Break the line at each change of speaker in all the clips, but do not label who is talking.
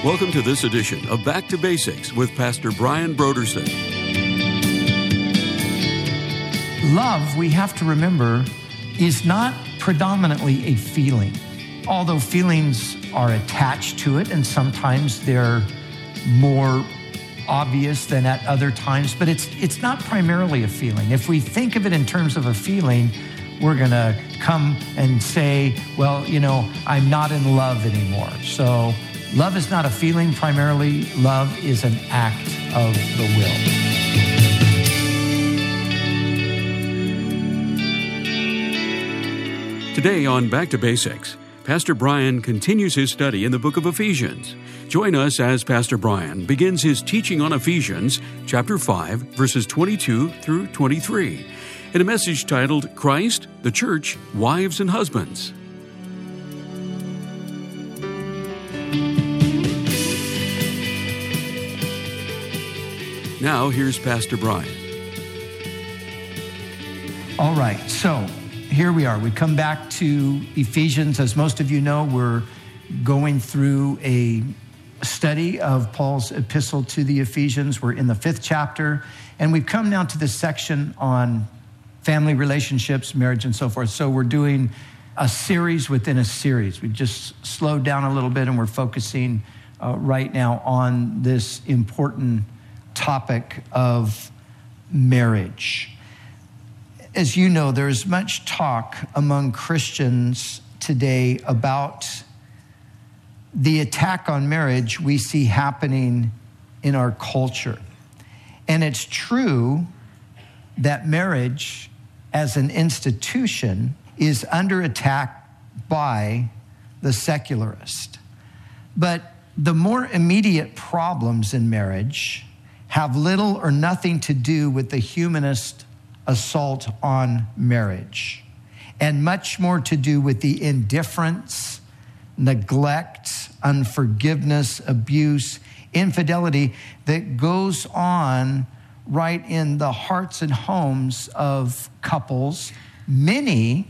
Welcome to this edition of Back to Basics with Pastor Brian Brodersen.
Love, we have to remember, is not predominantly a feeling. Although feelings are attached to it, and sometimes they're more obvious than at other times, but it's not primarily a feeling. If we think of it in terms of a feeling, we're going to come and say, well, I'm not in love anymore. So love is not a feeling primarily. Love is an act of the will.
Today on Back to Basics, Pastor Brian continues his study in the book of Ephesians. Join us as Pastor Brian begins his teaching on Ephesians, chapter 5, verses 22 through 23, in a message titled, Christ, the Church, Wives and Husbands. Now, here's Pastor Brian.
All right, so here we are. We come back to Ephesians. As most of you know, we're going through a study of Paul's epistle to the Ephesians. We're in the 5th chapter, and we've come now to this section on family relationships, marriage, and so forth. So we're doing a series within a series. We've just slowed down a little bit, and we're focusing right now on this important topic of marriage. As you know, there's much talk among Christians today about the attack on marriage we see happening in our culture. And it's true that marriage as an institution is under attack by the secularist. But the more immediate problems in marriage have little or nothing to do with the humanist assault on marriage, and much more to do with the indifference, neglect, unforgiveness, abuse, infidelity that goes on right in the hearts and homes of couples, many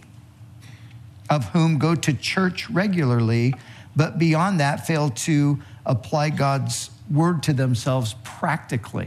of whom go to church regularly, but beyond that fail to apply God's word to themselves practically.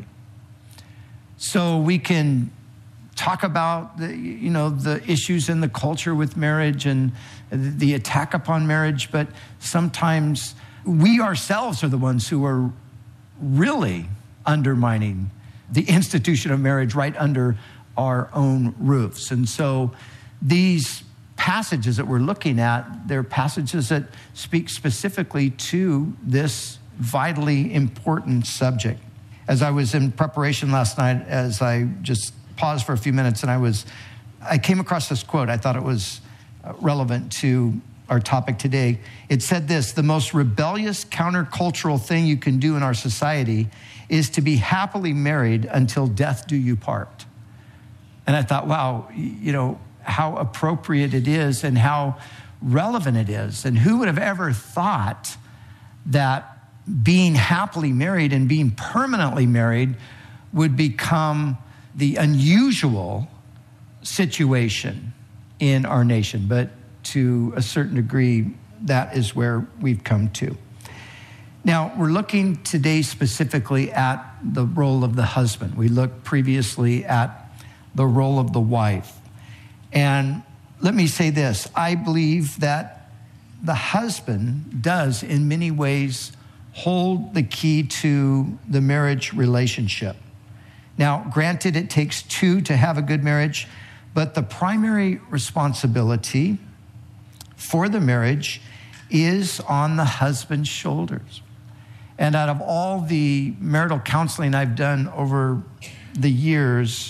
So we can talk about the issues in the culture with marriage and the attack upon marriage, but sometimes we ourselves are the ones who are really undermining the institution of marriage right under our own roofs. And so these passages that we're looking at, they're passages that speak specifically to this vitally important subject. As I was in preparation last night, as I just paused for a few minutes, and I came across this quote. I thought it was relevant to our topic today. It said this: the most rebellious countercultural thing you can do in our society is to be happily married until death do you part. And I thought, wow, how appropriate it is and how relevant it is. And who would have ever thought that being happily married and being permanently married would become the unusual situation in our nation. But to a certain degree, that is where we've come to. Now, we're looking today specifically at the role of the husband. We looked previously at the role of the wife. And let me say this: I believe that the husband does, in many ways, hold the key to the marriage relationship. Now, granted, it takes two to have a good marriage, but the primary responsibility for the marriage is on the husband's shoulders. And out of all the marital counseling I've done over the years,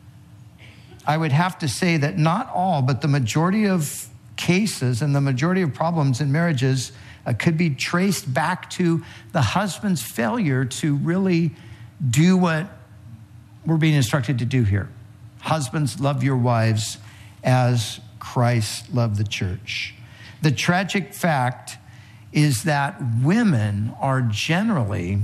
I would have to say that not all, but the majority of cases and the majority of problems in marriages could be traced back to the husband's failure to really do what we're being instructed to do here. Husbands, love your wives as Christ loved the church. The tragic fact is that women are generally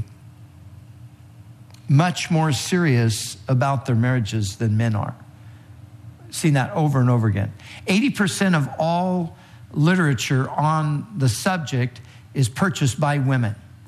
much more serious about their marriages than men are. I've seen that over and over again. 80% of all literature on the subject is purchased by women.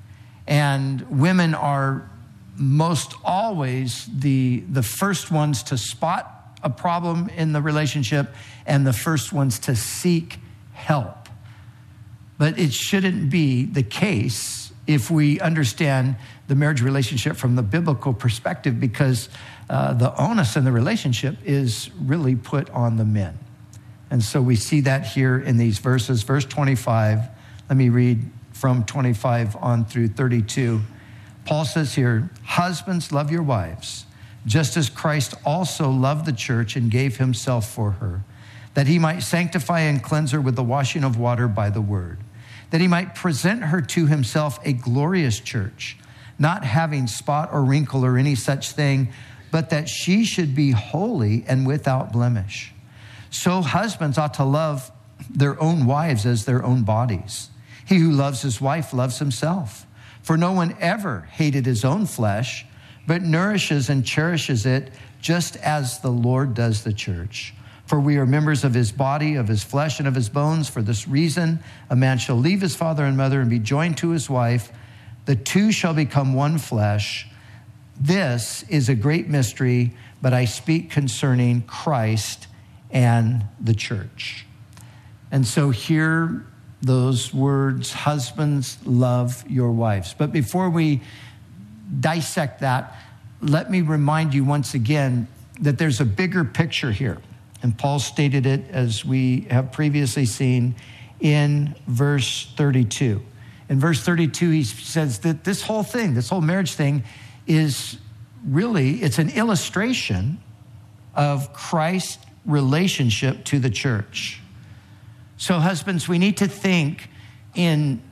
And women are most always the first ones to spot a problem in the relationship and the first ones to seek help. But it shouldn't be the case if we understand the marriage relationship from the biblical perspective, because the onus in the relationship is really put on the men. And so we see that here in these verses. Verse 25, let me read from 25 on through 32. Paul says here, husbands, love your wives, just as Christ also loved the church and gave himself for her, that he might sanctify and cleanse her with the washing of water by the word, that he might present her to himself a glorious church, not having spot or wrinkle or any such thing, but that she should be holy and without blemish. So husbands ought to love their own wives as their own bodies. He who loves his wife loves himself. For no one ever hated his own flesh, but nourishes and cherishes it, just as the Lord does the church. For we are members of his body, of his flesh, and of his bones. For this reason, a man shall leave his father and mother and be joined to his wife. The two shall become one flesh. This is a great mystery, but I speak concerning Christ and the church. And so here, those words, husbands, love your wives. But before we dissect that, let me remind you once again that there's a bigger picture here. And Paul stated it, as we have previously seen, in verse 32. In verse 32, he says that this whole thing, this whole marriage thing, is really, it's an illustration of Christ's relationship to the church. So husbands, we need to think in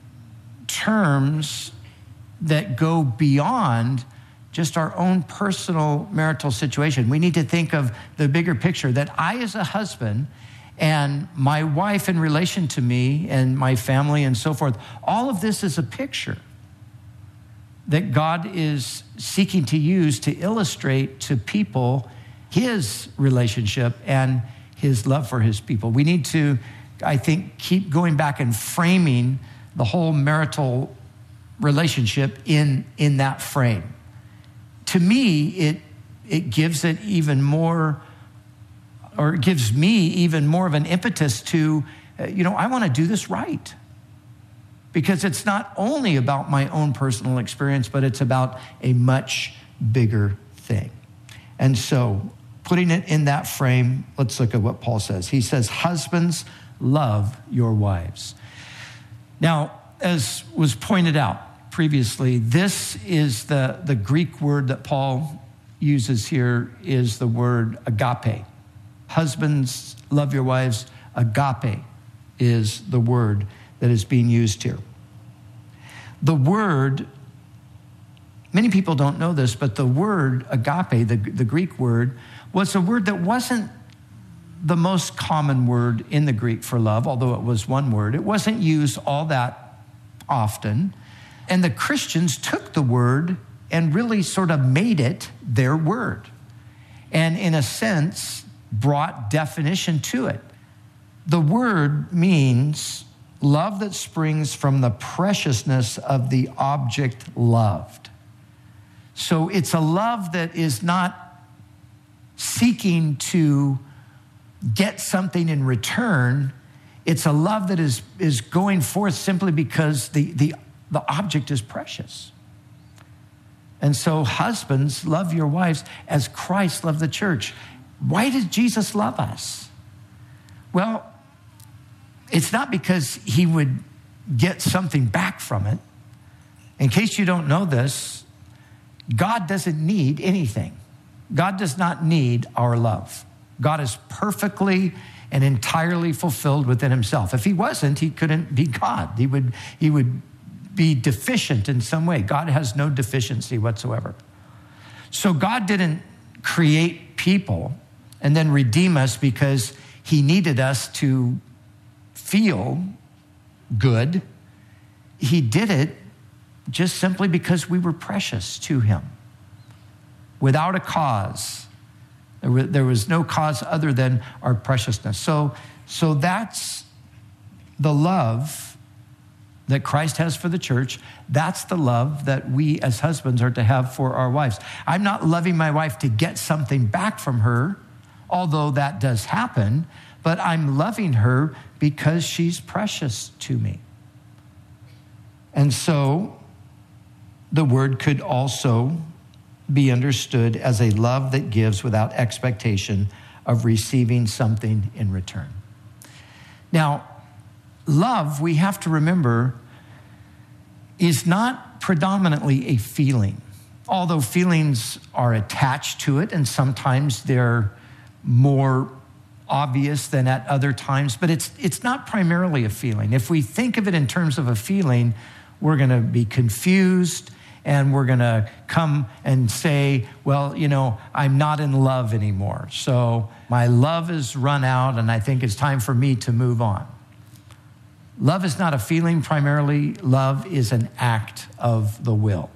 terms that go beyond just our own personal marital situation. We need to think of the bigger picture, that I as a husband and my wife in relation to me and my family and so forth, all of this is a picture that God is seeking to use to illustrate to people his relationship and his love for his people. We need to, I think, keep going back and framing the whole marital relationship in that frame. To me, it gives it even more, or it gives me even more of an impetus to, I want to do this right. Because it's not only about my own personal experience, but it's about a much bigger thing. And so, putting it in that frame, let's look at what Paul says. He says, husbands, love your wives. Now, as was pointed out previously, this is the Greek word that Paul uses here is the word agape. Husbands, love your wives. Agape is the word that is being used here. The word, many people don't know this, but the word agape, the Greek word, was a word that wasn't the most common word in the Greek for love, although it was one word. It wasn't used all that often. And the Christians took the word and really sort of made it their word. And in a sense, brought definition to it. The word means love that springs from the preciousness of the object loved. So it's a love that is not seeking to get something in return. It's a love that is going forth simply because the object is precious. And so husbands, love your wives as Christ loved the church. Why did Jesus love us? Well, it's not because he would get something back from it. In case you don't know this, God doesn't need anything. God does not need our love. God is perfectly and entirely fulfilled within himself. If he wasn't, he couldn't be God. He would be deficient in some way. God has no deficiency whatsoever. So God didn't create people and then redeem us because he needed us to feel good. He did it just simply because we were precious to him, without a cause. There was no cause other than our preciousness. So that's the love that Christ has for the church, that's the love that we as husbands are to have for our wives. I'm not loving my wife to get something back from her, although that does happen, but I'm loving her because she's precious to me. And so the word could also be understood as a love that gives without expectation of receiving something in return. Now, love, we have to remember, is not predominantly a feeling, although feelings are attached to it, and sometimes they're more obvious than at other times, but it's not primarily a feeling. If we think of it in terms of a feeling, we're going to be confused, and we're going to come and say, well, I'm not in love anymore. So my love has run out, and I think it's time for me to move on. Love is not a feeling primarily. Love is an act of the will.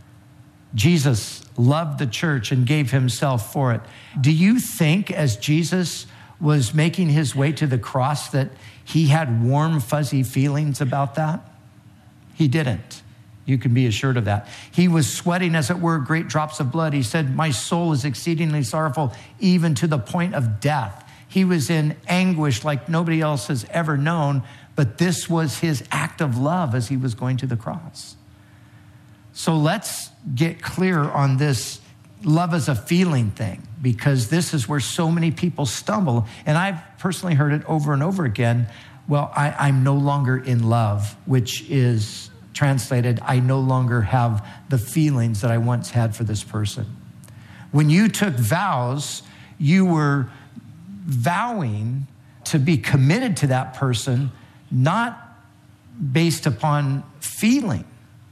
Jesus loved the church and gave himself for it. Do you think as Jesus was making his way to the cross that he had warm, fuzzy feelings about that? He didn't. You can be assured of that. He was sweating, as it were, great drops of blood. He said, my soul is exceedingly sorrowful, even to the point of death. He was in anguish like nobody else has ever known, but this was his act of love as he was going to the cross. So let's get clear on this love as a feeling thing, because this is where so many people stumble. And I've personally heard it over and over again. Well, I'm no longer in love, which is translated, I no longer have the feelings that I once had for this person. When you took vows, you were vowing to be committed to that person, not based upon feeling,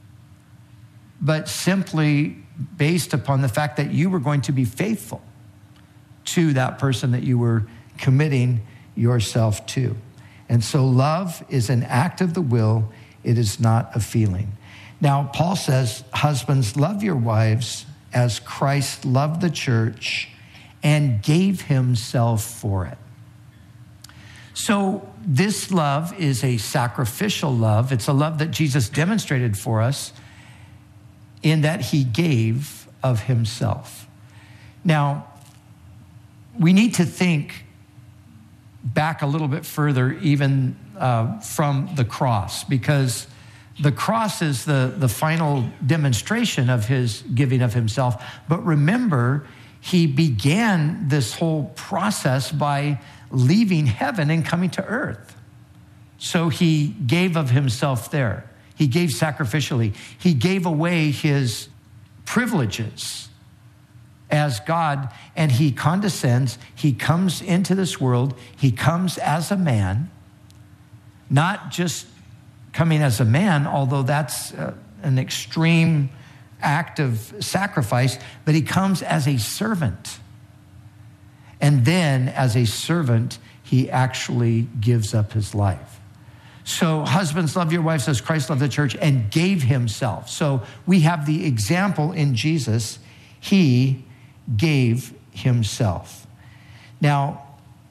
but simply based upon the fact that you were going to be faithful to that person that you were committing yourself to. And so love is an act of the will. It is not a feeling. Now, Paul says, husbands, love your wives as Christ loved the church and gave himself for it. So this love is a sacrificial love. It's a love that Jesus demonstrated for us in that he gave of himself. Now, we need to think back a little bit further, even from the cross, because the cross is the final demonstration of his giving of himself. But remember, he began this whole process by leaving heaven and coming to earth. So he gave of himself there. He gave sacrificially. He gave away his privileges as God, and he condescends. He comes into this world. He comes as a man, not just coming as a man, although that's an extreme act of sacrifice, but he comes as a servant. And then as a servant, he actually gives up his life. So husbands, love your wives as Christ loved the church and gave himself. So we have the example in Jesus. He gave himself. Now,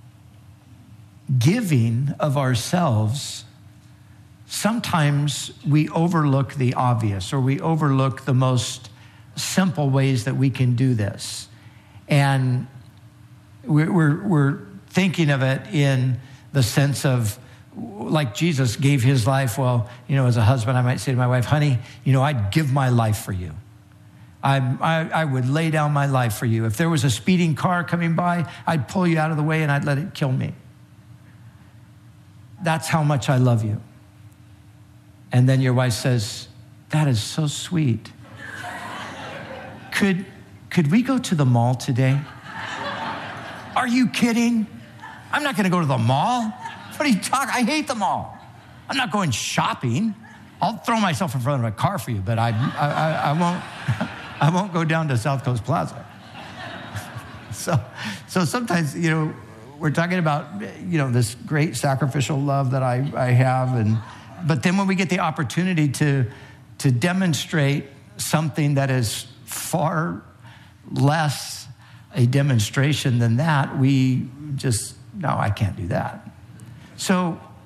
giving of ourselves, sometimes we overlook the obvious, or we overlook the most simple ways that we can do this. And we're thinking of it in the sense of, like Jesus gave his life. Well, as a husband, I might say to my wife, honey, I'd give my life for you. I would lay down my life for you. If there was a speeding car coming by, I'd pull you out of the way and I'd let it kill me. That's how much I love you. And then your wife says, that is so sweet. Could we go to the mall today? Are you kidding? I'm not going to go to the mall. What are you talking? I hate the mall. I'm not going shopping. I'll throw myself in front of a car for you, but I won't. I won't go down to South Coast Plaza. So sometimes, we're talking about, this great sacrificial love that I have, but then when we get the opportunity to demonstrate something that is far less a demonstration than that, we just, no, I can't do that. So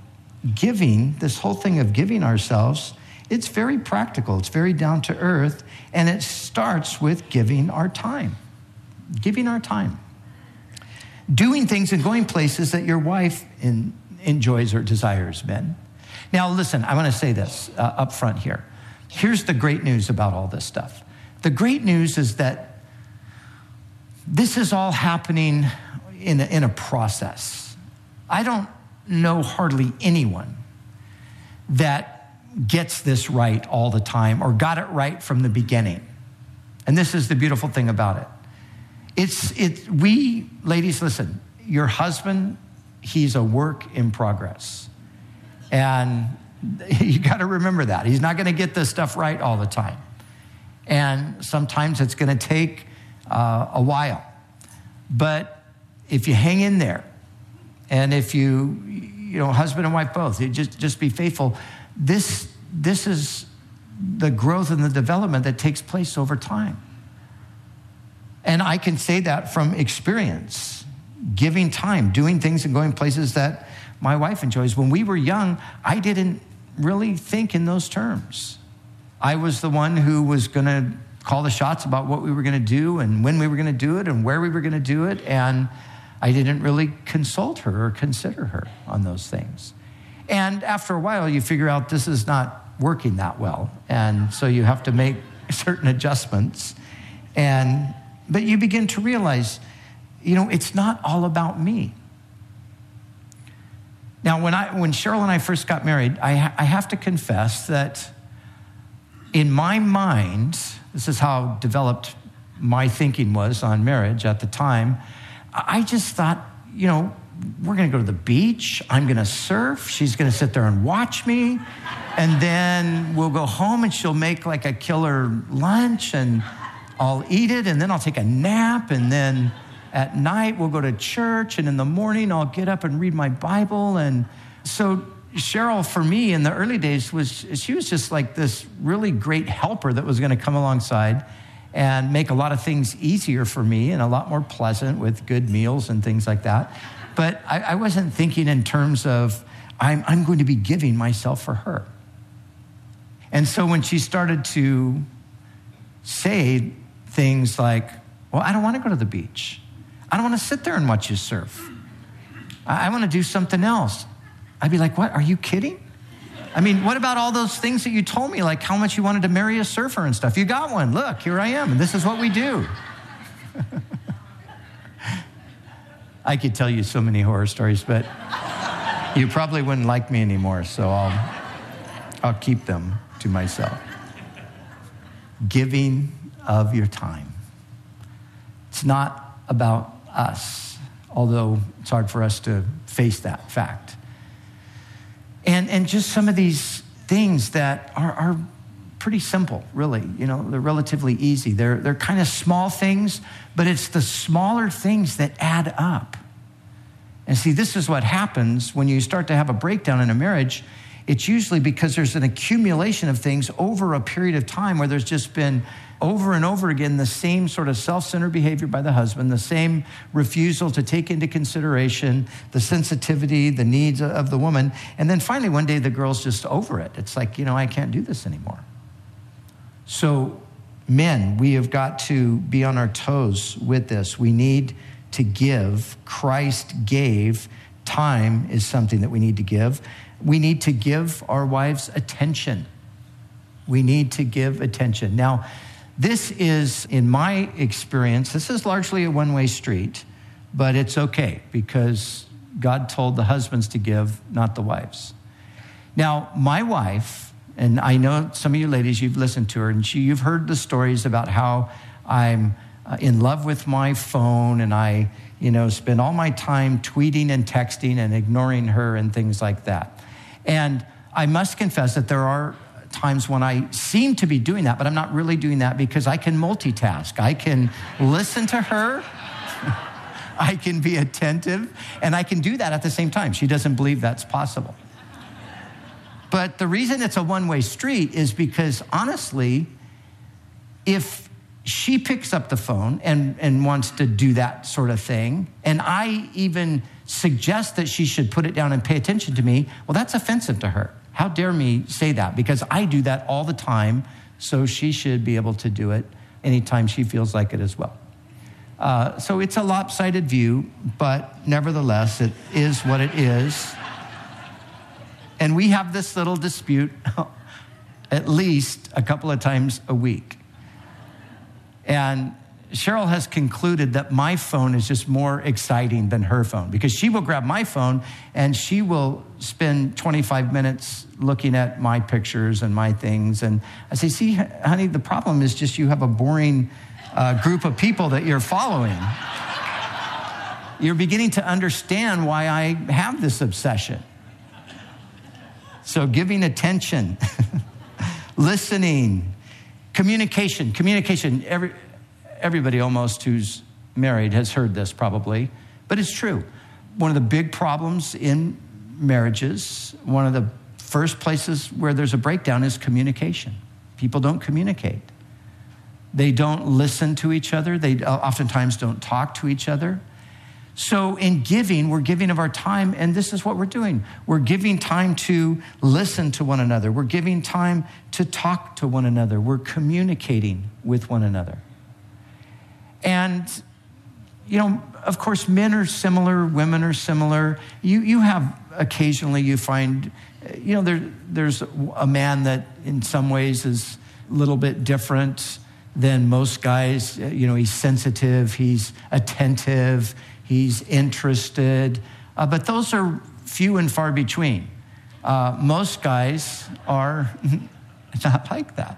giving, this whole thing of giving ourselves, it's very practical. It's very down to earth. And it starts with giving our time. Giving our time. Doing things and going places that your wife enjoys or desires, men. Now, listen, I want to say this up front here. Here's the great news about all this stuff. The great news is that this is all happening in a process. I don't know hardly anyone that gets this right all the time or got it right from the beginning. And this is the beautiful thing about it. We, ladies, listen, your husband, he's a work in progress. And you got to remember that. He's not going to get this stuff right all the time. And sometimes it's going to take a while. But if you hang in there, and if you husband and wife both, you just be faithful, this is the growth and the development that takes place over time. And I can say that from experience, giving time, doing things and going places that my wife enjoys. When we were young, I didn't really think in those terms. I was the one who was going to call the shots about what we were going to do and when we were going to do it and where we were going to do it. And I didn't really consult her or consider her on those things. And after a while, you figure out this is not working that well. And so you have to make certain adjustments. But you begin to realize, it's not all about me. Now, when Cheryl and I first got married, I have to confess that in my mind, this is how developed my thinking was on marriage at the time, I just thought, we're going to go to the beach. I'm going to surf. She's going to sit there and watch me. And then we'll go home and she'll make like a killer lunch and I'll eat it. And then I'll take a nap. And then at night we'll go to church. And in the morning I'll get up and read my Bible. And so Cheryl, for me in the early days, she was just like this really great helper that was going to come alongside and make a lot of things easier for me and a lot more pleasant with good meals and things like that. But I wasn't thinking in terms of, I'm going to be giving myself for her. And so when she started to say things like, well, I don't want to go to the beach. I don't want to sit there and watch you surf. I want to do something else. I'd be like, what? Are you kidding? I mean, what about all those things that you told me, like how much you wanted to marry a surfer and stuff? You got one. Look, here I am. And this is what we do. I could tell you so many horror stories, but you probably wouldn't like me anymore, so I'll keep them to myself. Giving of your time. It's not about us, although it's hard for us to face that fact. And just some of these things that are pretty simple, really. They're relatively easy. They're kind of small things, but it's the smaller things that add up. And see, this is what happens when you start to have a breakdown in a marriage. It's usually because there's an accumulation of things over a period of time where there's just been over and over again the same sort of self-centered behavior by the husband, the same refusal to take into consideration the sensitivity, the needs of the woman. And then finally, one day, the girl's just over it. It's like, I can't do this anymore. So men, we have got to be on our toes with this. We need to give. Christ gave. Time is something that we need to give. We need to give our wives attention. We need to give attention. Now, this is, in my experience, this is largely a one-way street, but it's okay because God told the husbands to give, not the wives. Now, my wife, and I know some of you ladies, you've listened to her, and you've heard the stories about how I'm in love with my phone and I, spend all my time tweeting and texting and ignoring her and things like that. And I must confess that there are times when I seem to be doing that, but I'm not really doing that because I can multitask. I can listen to her, I can be attentive, and I can do that at the same time. She doesn't believe that's possible. But the reason it's a one-way street is because, honestly, if she picks up the phone and wants to do that sort of thing, and I even suggest that she should put it down and pay attention to me, well, that's offensive to her. How dare me say that? Because I do that all the time, so she should be able to do it anytime she feels like it as well. So it's a lopsided view, but nevertheless, it is what it is. And we have this little dispute at least a couple of times a week. And Cheryl has concluded that my phone is just more exciting than her phone, because she will grab my phone and she will spend 25 minutes looking at my pictures and my things. And I say, see, honey, the problem is just you have a boring group of people that you're following. You're beginning to understand why I have this obsession. So giving attention, listening, communication. Everybody almost who's married has heard this probably, but it's true. One of the big problems in marriages, one of the first places where there's a breakdown is communication. People don't communicate. They don't listen to each other. They oftentimes don't talk to each other. So in giving, we're giving of our time, and this is what we're doing. We're giving time to listen to one another. We're giving time to talk to one another. We're communicating with one another. And, you know, of course, men are similar, women are similar. You have occasionally, you find, you know, there's a man that in some ways is a little bit different than most guys. You know, he's sensitive, he's attentive, he's interested. But those are few and far between. Most guys are not like that.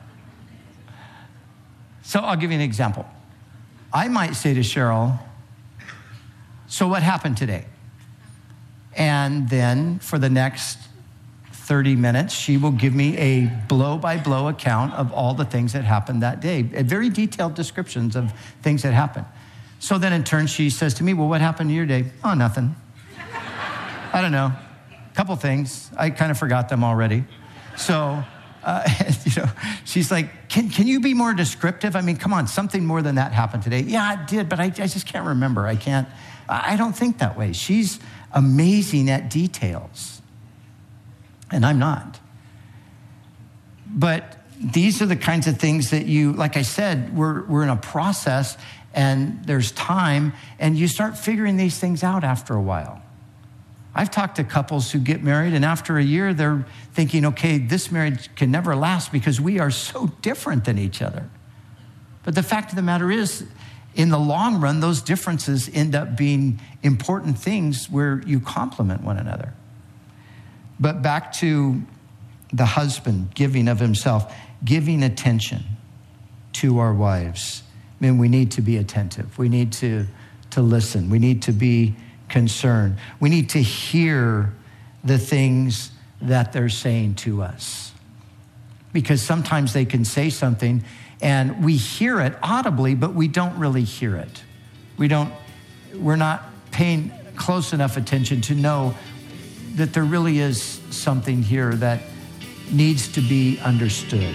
So I'll give you an example. I might say to Cheryl, so what happened today? And then for the next 30 minutes, she will give me a blow-by-blow account of all the things that happened that day, very detailed descriptions of things that happened. So then in turn, she says to me, well, what happened to your day? Oh, nothing. I don't know. A couple things. I kind of forgot them already. So, you know, she's like, can you be more descriptive? I mean, come on, something more than that happened today. Yeah, it did, but I just can't remember. I don't think that way. She's amazing at details, and I'm not. But these are the kinds of things that you, like I said, we're in a process, and there's time, and you start figuring these things out after a while. I've talked to couples who get married, and after a year, they're thinking, okay, this marriage can never last because we are so different than each other. But the fact of the matter is, in the long run, those differences end up being important things where you complement one another. But back to the husband giving of himself, giving attention to our wives. I mean, we need to be attentive. We need to listen. We need to be concerned. We need to hear the things that they're saying to us. Because sometimes they can say something and we hear it audibly, but we don't really hear it. We're not paying close enough attention to know that there really is something here that needs to be understood.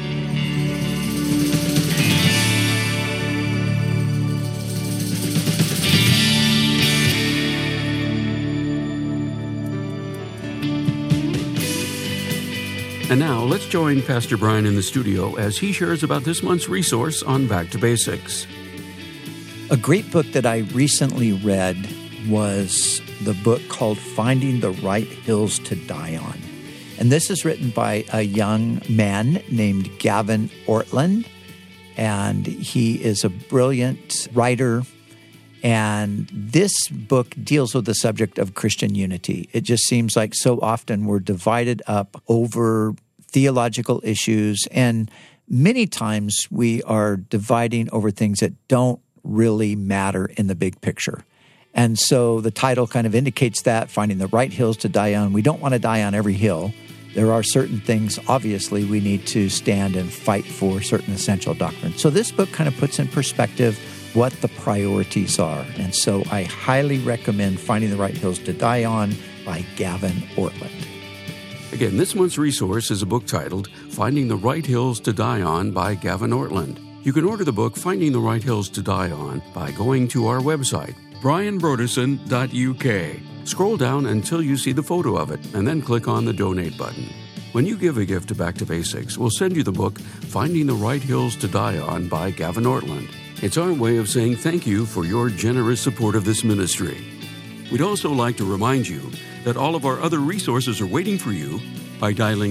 And now, let's join Pastor Brian in the studio as he shares about this month's resource on Back to Basics.
A great book that I recently read was the book called Finding the Right Hills to Die On. And this is written by a young man named Gavin Ortlund. And he is a brilliant writer. And this book deals with the subject of Christian unity. It just seems like so often we're divided up over theological issues, and many times we are dividing over things that don't really matter in the big picture. And so the title kind of indicates that, Finding the Right Hills to Die On. We don't want to die on every hill. There are certain things, obviously, we need to stand and fight for certain essential doctrines. So this book kind of puts in perspective what the priorities are. And so I highly recommend Finding the Right Hills to Die On by Gavin Ortlund.
Again, this month's resource is a book titled Finding the Right Hills to Die On by Gavin Ortlund. You can order the book Finding the Right Hills to Die On by going to our website, brianbroderson.uk. Scroll down until you see the photo of it, and then click on the Donate button. When you give a gift to Back to Basics, we'll send you the book, Finding the Right Hills to Die On by Gavin Ortland. It's our way of saying thank you for your generous support of this ministry. We'd also like to remind you that all of our other resources are waiting for you by dialing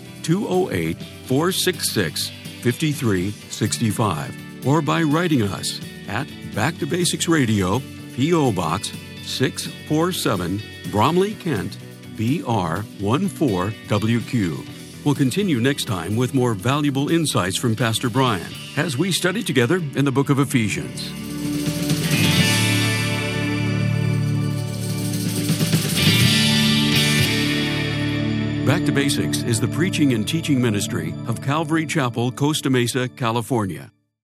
0208-466-5365 or by writing us at Back to Basics Radio, P.O. Box 647, Bromley, Kent, BR 14WQ. We'll continue next time with more valuable insights from Pastor Brian as we study together in the book of Ephesians. Back to Basics is the preaching and teaching ministry of Calvary Chapel, Costa Mesa, California.